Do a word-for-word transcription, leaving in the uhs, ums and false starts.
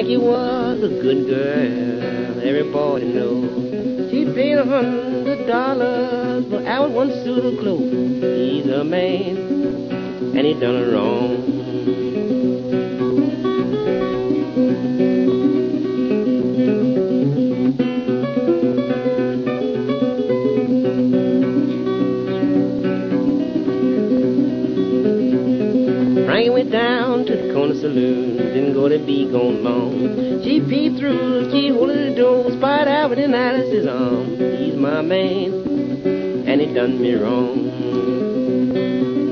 Frankie was a good girl, everybody knows. She paid a hundred dollars for our one suit of clothes. He's a man, and he done her wrong. Frankie went down to the corner saloon, didn't go to be gone long. She peeped through the keyhole of the door, spied Albert in Alice's arms. He's my man, and he done me wrong.